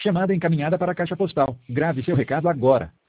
Chamada encaminhada para a caixa postal. Grave seu recado agora.